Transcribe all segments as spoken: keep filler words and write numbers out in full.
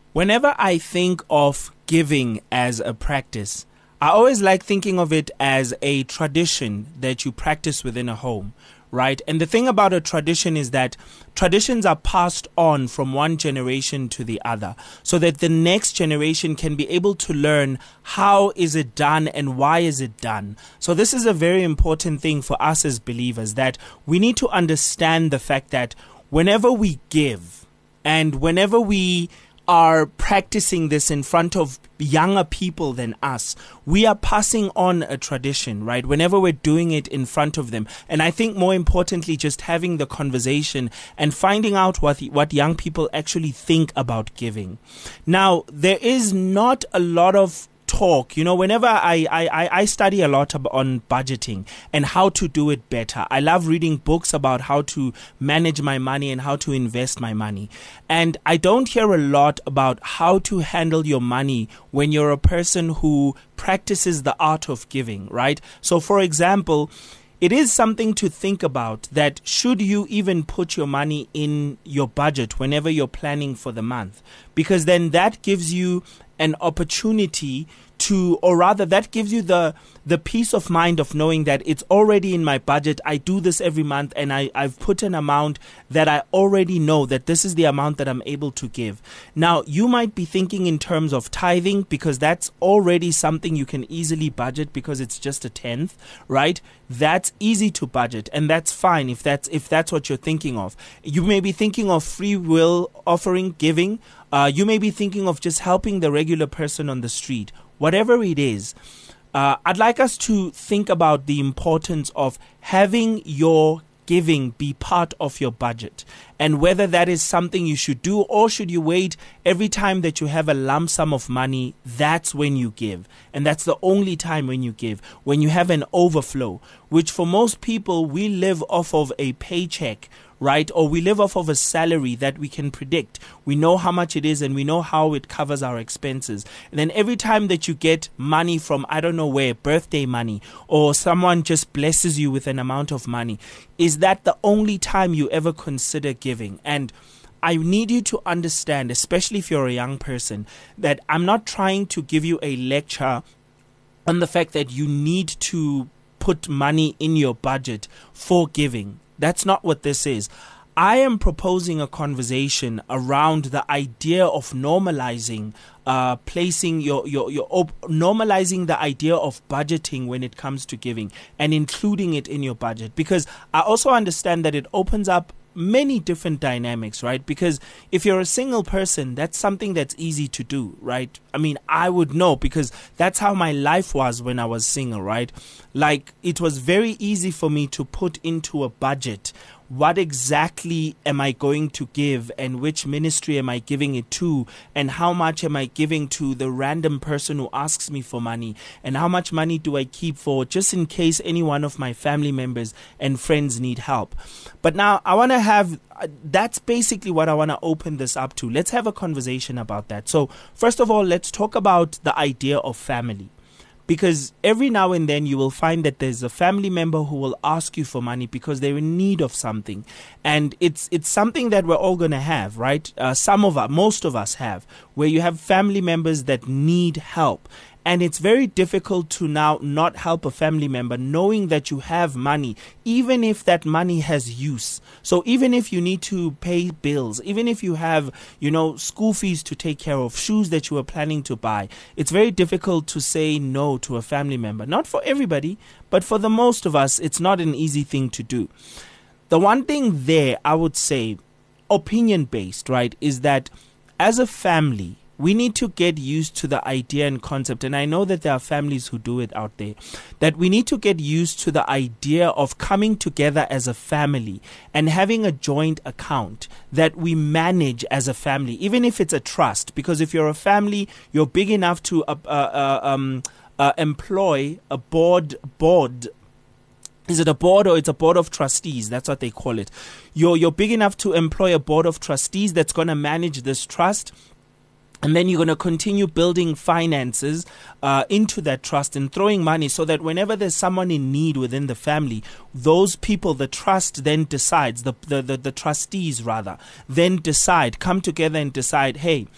Whenever I think of giving as a practice, I always like thinking of it as a tradition that you practice within a home, right? And the thing about a tradition is that traditions are passed on from one generation to the other so that the next generation can be able to learn how is it done and why is it done. So this is a very important thing for us as believers, that we need to understand the fact that whenever we give and whenever we are practicing this in front of younger people than us, we are passing on a tradition, right? Whenever we're doing it in front of them. And I think more importantly, just having the conversation and finding out what, what young people actually think about giving. Now, there is not a lot of talk, you know, whenever I, I, I study a lot on budgeting and how to do it better. I love reading books about how to manage my money and how to invest my money. And I don't hear a lot about how to handle your money when you're a person who practices the art of giving, right? So for example, it is something to think about that should you even put your money in your budget whenever you're planning for the month, because then that gives you an opportunity to, or rather that gives you the the peace of mind of knowing that it's already in my budget. I do this every month and I, I've put an amount that I already know that this is the amount that I'm able to give. Now, you might be thinking in terms of tithing because that's already something you can easily budget because it's just a tenth, right? That's easy to budget and that's fine if that's if that's what you're thinking of. You may be thinking of free will offering, giving. Uh, you may be thinking of just helping the regular person on the street. Whatever it is, uh, I'd like us to think about the importance of having your giving be part of your budget and whether that is something you should do, or should you wait every time that you have a lump sum of money, that's when you give. And that's the only time when you give, when you have an overflow, which for most people, we live off of a paycheck, right? Or we live off of a salary that we can predict. We know how much it is and we know how it covers our expenses. And then every time that you get money from, I don't know where, birthday money, or someone just blesses you with an amount of money, is that the only time you ever consider giving? And I need you to understand, especially if you're a young person, that I'm not trying to give you a lecture on the fact that you need to put money in your budget for giving. That's not what this is. I am proposing a conversation around the idea of normalizing, uh, placing your, your, your, op- normalizing the idea of budgeting when it comes to giving and including it in your budget. Because I also understand that it opens up many different dynamics, right? Because if you're a single person, that's something that's easy to do, right? I mean, I would know because that's how my life was when I was single, right? Like, it was very easy for me to put into a budget what exactly am I going to give and which ministry am I giving it to and how much am I giving to the random person who asks me for money and how much money do I keep for just in case any one of my family members and friends need help. But now I want to have, uh, that's basically what I want to open this up to. Let's have a conversation about that. So first of all, let's talk about the idea of family. Because every now and then you will find that there's a family member who will ask you for money because they're in need of something. And it's it's something that we're all going to have, right? Uh, some of us, most of us have, where you have family members that need help. And it's very difficult to now not help a family member knowing that you have money, even if that money has use. So even if you need to pay bills, even if you have, you know, school fees to take care of, shoes that you are planning to buy, it's very difficult to say no to a family member. Not for everybody, but for the most of us, it's not an easy thing to do. The one thing there, I would say, opinion-based, right, is that as a family, we need to get used to the idea and concept, and I know that there are families who do it out there, that we need to get used to the idea of coming together as a family and having a joint account that we manage as a family, even if it's a trust, because if you're a family, you're big enough to uh, uh, um, uh, employ a board board Is it a board or it's a board of trustees? That's what they call it. You're, you're big enough to employ a board of trustees that's going to manage this trust. And then you're going to continue building finances uh, into that trust and throwing money so that whenever there's someone in need within the family, those people, the trust then decides, the, the, the, the trustees rather, then decide, come together and decide, hey,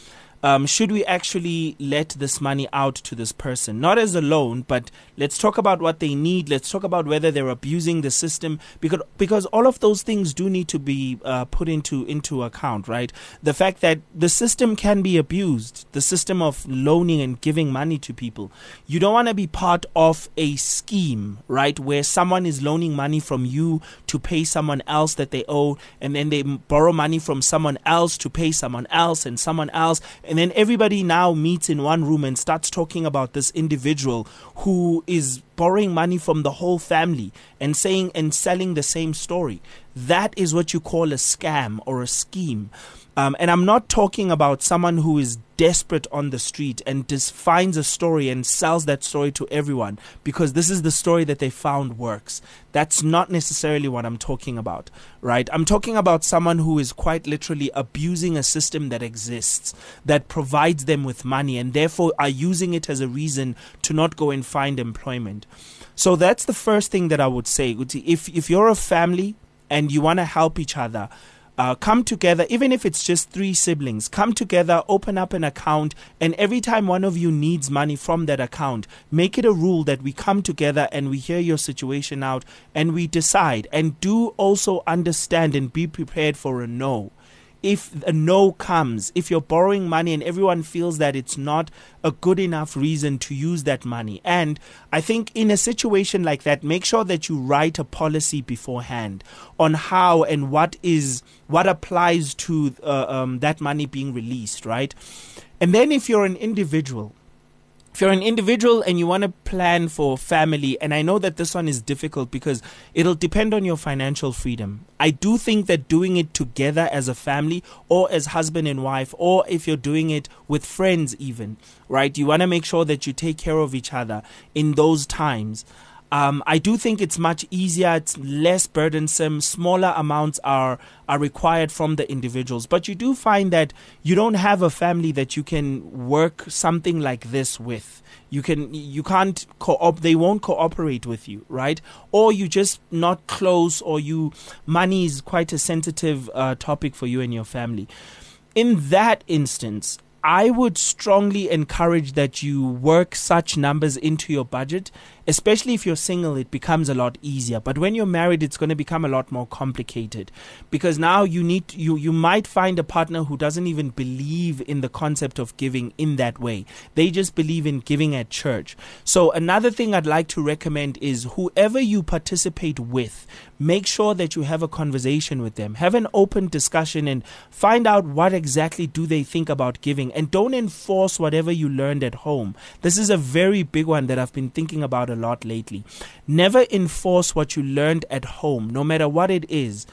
Um, should we actually let this money out to this person? Not as a loan, but let's talk about what they need. Let's talk about whether they're abusing the system, because because all of those things do need to be uh, put into into account, right? The fact that the system can be abused, the system of loaning and giving money to people. You don't want to be part of a scheme, right, where someone is loaning money from you to pay someone else that they owe, and then they borrow money from someone else to pay someone else and someone else. And then everybody now meets in one room and starts talking about this individual who is borrowing money from the whole family and saying and selling the same story. That is what you call a scam or a scheme. Um, and I'm not talking about someone who is desperate on the street and just finds a story and sells that story to everyone because this is the story that they found works. That's not necessarily what I'm talking about, right? I'm talking about someone who is quite literally abusing a system that exists, that provides them with money, and therefore are using it as a reason to not go and find employment. So that's the first thing that I would say. If, if you're a family and you want to help each other, Uh, come together, even if it's just three siblings, come together, open up an account, and every time one of you needs money from that account, make it a rule that we come together and we hear your situation out and we decide. And do also understand and be prepared for a no. If a no comes, if you're borrowing money and everyone feels that it's not a good enough reason to use that money. And I think in a situation like that, make sure that you write a policy beforehand on how and what is what applies to uh, um, that money being released, right? And then if you're an individual, If you're an individual and you want to plan for family, and I know that this one is difficult because it'll depend on your financial freedom. I do think that doing it together as a family or as husband and wife, or if you're doing it with friends even, right? You want to make sure that you take care of each other in those times. Um, I do think it's much easier, it's less burdensome, smaller amounts are are required from the individuals. But you do find that you don't have a family that you can work something like this with. You can, you can't co-op, they won't cooperate with you, right? Or you just not close, or you, money is quite a sensitive uh, topic for you and your family. In that instance, I would strongly encourage that you work such numbers into your budget, especially if you're single. It becomes a lot easier. But when you're married, it's going to become a lot more complicated, because now you need you you might find a partner who doesn't even believe in the concept of giving in that way. They just believe in giving at church. So another thing I'd like to recommend is whoever you participate with, make sure that you have a conversation with them. Have an open discussion and find out what exactly do they think about giving. And don't enforce whatever you learned at home. This is a very big one that I've been thinking about a lot lately. Never enforce what you learned at home, no matter what it is,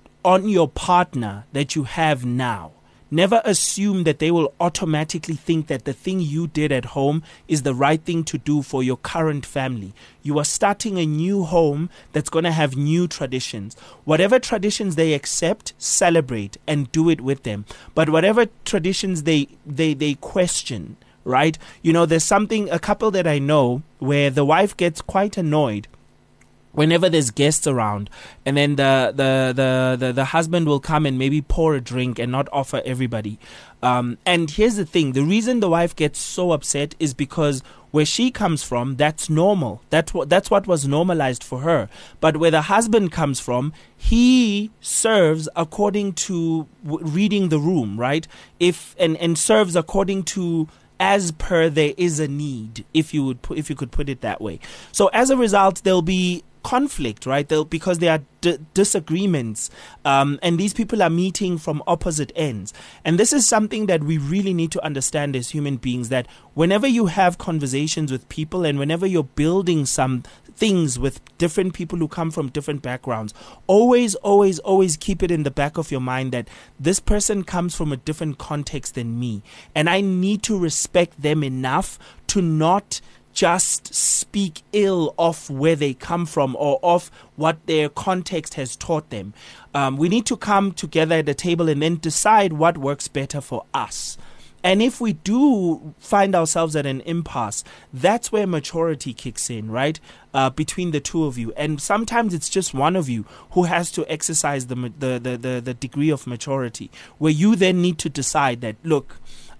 on your partner that you have now. Never assume that they will automatically think that the thing you did at home is the right thing to do for your current family. You are starting a new home that's going to have new traditions. Whatever traditions they accept, celebrate and do it with them. But whatever traditions they they they question, right? You know, there's something, a couple that I know where the wife gets quite annoyed whenever there's guests around, and then the, the the the the husband will come and maybe pour a drink and not offer everybody. Um, and here's the thing: the reason the wife gets so upset is because where she comes from, that's normal. That's what that's what was normalized for her. But where the husband comes from, he serves according to w- reading the room, right? If and and serves according to, as per there is a need, if you would put, if you could put it that way. So as a result, there'll be conflict, right? They'll, because there are d- disagreements, um, and these people are meeting from opposite ends. And this is something that we really need to understand as human beings, that whenever you have conversations with people and whenever you're building some things with different people who come from different backgrounds, always, always, always keep it in the back of your mind that this person comes from a different context than me, and I need to respect them enough to not just speak ill of where they come from or of what their context has taught them. Um, we need to come together at the table and then decide what works better for us. And if we do find ourselves at an impasse, that's where maturity kicks in, right? Uh, between the two of you. And sometimes it's just one of you who has to exercise the, the, the, the, the degree of maturity, where you then need to decide that, look,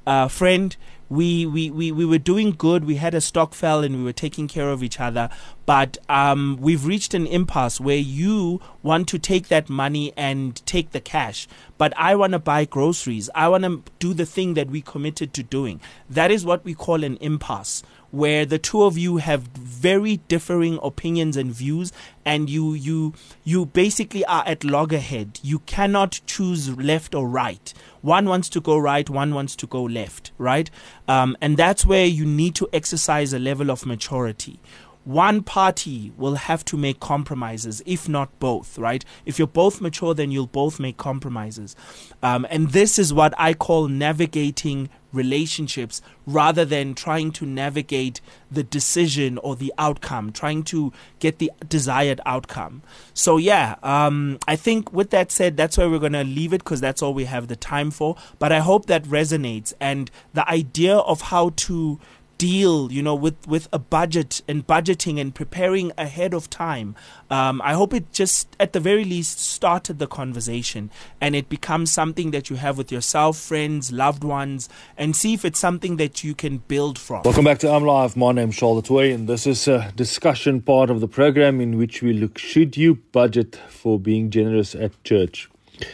uh, friend, we, we, we, we were doing good. We had a stock fell and we were taking care of each other. But um, we've reached an impasse where you want to take that money and take the cash. But I want to buy groceries. I want to do the thing that we committed to doing. That is what we call an impasse, where the two of you have very differing opinions and views, and you you you basically are at loggerhead. You cannot choose left or right. One wants to go right, one wants to go left, right? Um, and that's where you need to exercise a level of maturity. One party will have to make compromises, if not both, right? If you're both mature, then you'll both make compromises. Um, and this is what I call navigating relationships rather than trying to navigate the decision or the outcome, trying to get the desired outcome. So yeah, um, I think with that said, that's where we're going to leave it because that's all we have the time for. But I hope that resonates, and the idea of how to deal, you know, with, with a budget and budgeting and preparing ahead of time. Um, I hope it just, at the very least, started the conversation and it becomes something that you have with yourself, friends, loved ones, and see if it's something that you can build from. Welcome back to I'm Live. My name's Charlotte Way, and this is a discussion part of the program in which we look, should you budget for being generous at church?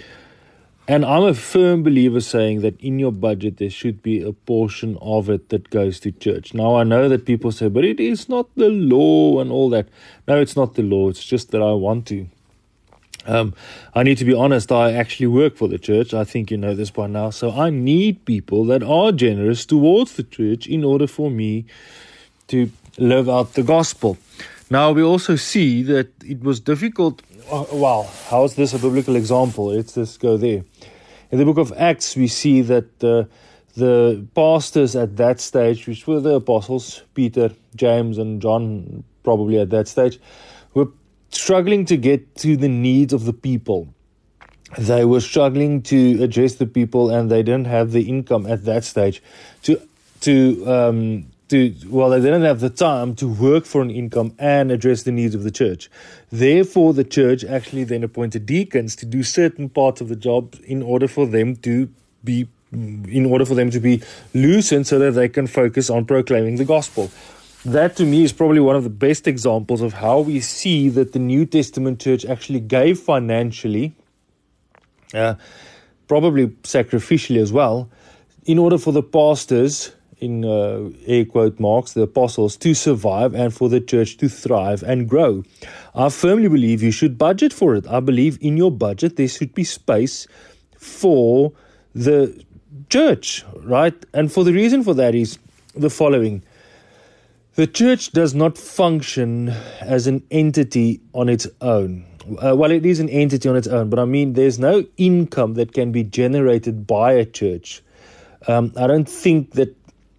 And I'm a firm believer saying that in your budget, there should be a portion of it that goes to church. Now, I know that people say, but it is not the law and all that. No, it's not the law. It's just that I want to. Um, I need to be honest, I actually work for the church. I think you know this by now. So I need people that are generous towards the church in order for me to live out the gospel. Now, we also see that it was difficult. Oh, wow, how is this a biblical example? Let's just go there. In the book of Acts, we see that uh, the pastors at that stage, which were the apostles, Peter, James, and John, probably at that stage, were struggling to get to the needs of the people. They were struggling to address the people, and they didn't have the income at that stage to to um, to well, they didn't have the time to work for an income and address the needs of the church. Therefore, the church actually then appointed deacons to do certain parts of the job in order for them to be in order for them to be loosened so that they can focus on proclaiming the gospel. That to me is probably one of the best examples of how we see that the New Testament church actually gave financially, uh, probably sacrificially as well, in order for the pastors, in uh, air quote marks, the apostles, to survive and for the church to thrive and grow. I firmly believe you should budget for it. I believe in your budget there should be space for the church, right? And for the reason for that is the following. The church does not function as an entity on its own. Uh, well, it is an entity on its own, but I mean there's no income that can be generated by a church. Um, I don't think that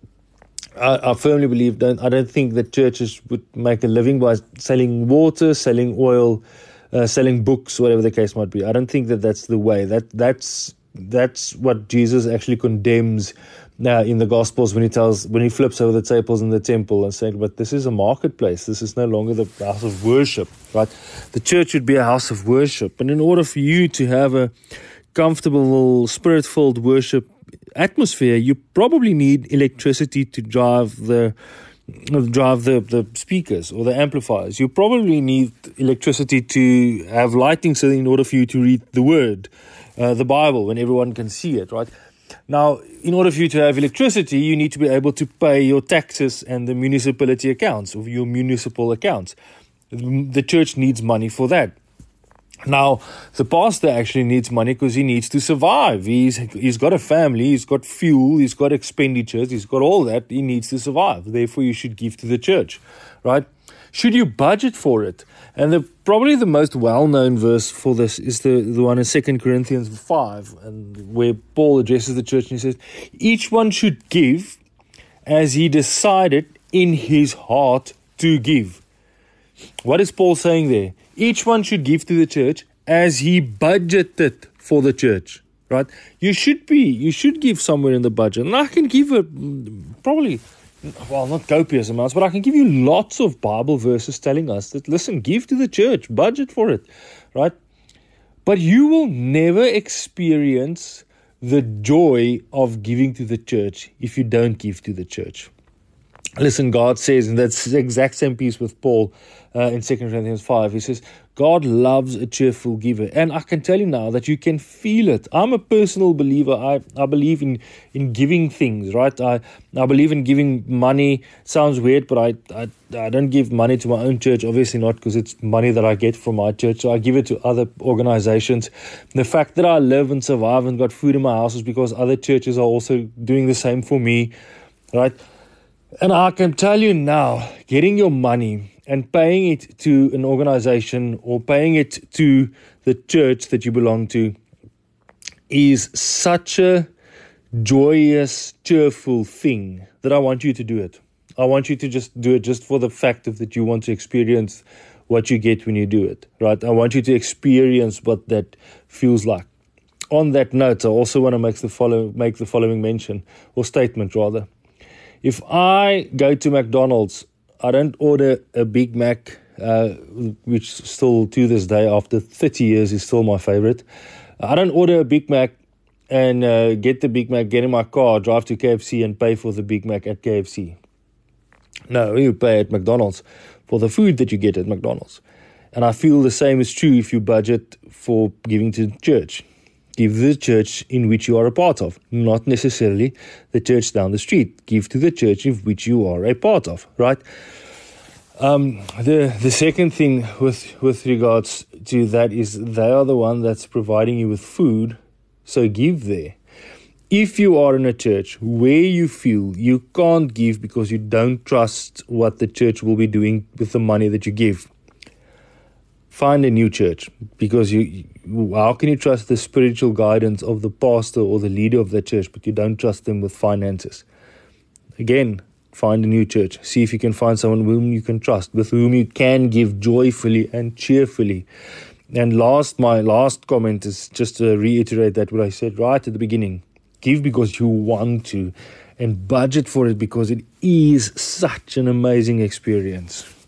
I, I firmly believe that I don't think that churches would make a living by selling water, selling oil, uh, selling books, whatever the case might be. I don't think that that's the way. That that's that's what Jesus actually condemns now in the Gospels when he tells when he flips over the tables in the temple and saying, "But this is a marketplace. This is no longer the house of worship." Right? The church should be a house of worship, and in order for you to have a comfortable, spirit-filled worship atmosphere, you probably need electricity to drive the drive the, the speakers or the amplifiers. You probably need electricity to have lighting so in order for you to read the word, uh, the Bible, when everyone can see it, right? Now, in order for you to have electricity, you need to be able to pay your taxes and the municipality accounts or your municipal accounts. The church needs money for that. Now, the pastor actually needs money because he needs to survive. He's He's got a family, he's got fuel, he's got expenditures, he's got all that. He needs to survive. Therefore, you should give to the church, right? Should you budget for it? And the probably the most well-known verse for this is the, the one in Second Corinthians five, and where Paul addresses the church and he says, each one should give as he decided in his heart to give. What is Paul saying there? Each one should give to the church as he budgeted for the church, right? You should be, you should give somewhere in the budget. And I can give a, probably, well, not copious amounts, but I can give you lots of Bible verses telling us that, listen, give to the church, budget for it, right? But you will never experience the joy of giving to the church if you don't give to the church. Listen, God says, and that's the exact same piece with Paul uh, in Second Corinthians five. He says, God loves a cheerful giver. And I can tell you now that you can feel it. I'm a personal believer. I, I believe in, in giving things, right? I, I believe in giving money. Sounds weird, but I, I, I don't give money to my own church. Obviously not, because it's money that I get from my church. So I give it to other organizations. The fact that I live and survive and got food in my house is because other churches are also doing the same for me, right? And I can tell you now, getting your money and paying it to an organization or paying it to the church that you belong to is such a joyous, cheerful thing that I want you to do it. I want you to just do it just for the fact of that you want to experience what you get when you do it, right? I want you to experience what that feels like. On that note, I also want to make the follow, make the following mention, or statement rather. If I go to McDonald's, I don't order a Big Mac, uh, which still to this day, after thirty years, is still my favorite. I don't order a Big Mac and uh, get the Big Mac, get in my car, drive to K F C and pay for the Big Mac at K F C. No, you pay at McDonald's for the food that you get at McDonald's. And I feel the same is true if you budget for giving to church. Give to the church in which you are a part of, not necessarily the church down the street. Give to the church of which you are a part of, right? Um, the the second thing with, with regards to that is they are the one that's providing you with food, so give there. If you are in a church where you feel you can't give because you don't trust what the church will be doing with the money that you give, find a new church, because you, how can you trust the spiritual guidance of the pastor or the leader of the church, but you don't trust them with finances? Again, find a new church. See if you can find someone whom you can trust, with whom you can give joyfully and cheerfully. And last, my last comment is just to reiterate that what I said right at the beginning. Give because you want to, and budget for it because it is such an amazing experience.